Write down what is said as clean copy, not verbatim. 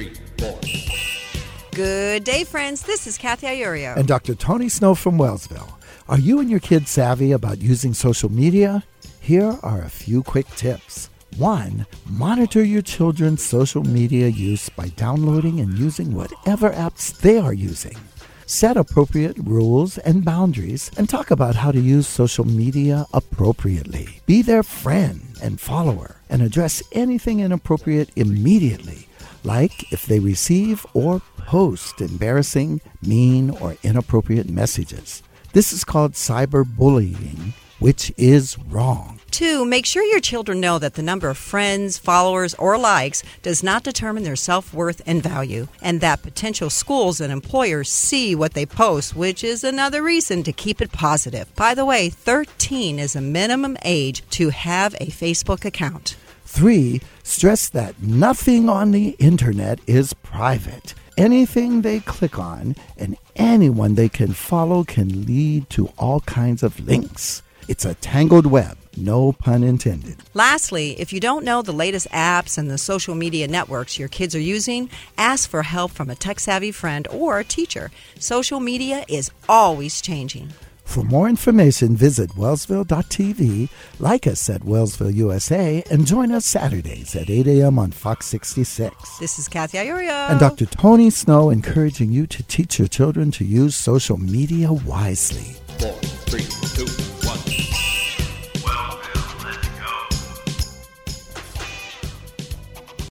3, 4. Good day, friends. This is Kathy Iorio. And Dr. Tony Snow from Wellsville. Are you and your kids savvy about using social media? Here are a few quick tips. 1. Monitor your children's social media use by downloading and using whatever apps they are using. Set appropriate rules and boundaries and talk about how to use social media appropriately. Be their friend and follower and address anything inappropriate immediately, like if they receive or post embarrassing, mean, or inappropriate messages. This is called cyberbullying, which is wrong. 2, make sure your children know that the number of friends, followers, or likes does not determine their self-worth and value, and that potential schools and employers see what they post, which is another reason to keep it positive. By the way, 13 is a minimum age to have a Facebook account. 3, stress that nothing on the internet is private. Anything they click on and anyone they can follow can lead to all kinds of links. It's a tangled web, no pun intended. Lastly, if you don't know the latest apps and the social media networks your kids are using, ask for help from a tech-savvy friend or a teacher. Social media is always changing. For more information, visit wellsville.tv, like us at Wellsville USA, and join us Saturdays at 8 a.m. on Fox 66. This is Kathy Iorio. And Dr. Tony Snow encouraging you to teach your children to use social media wisely. 4.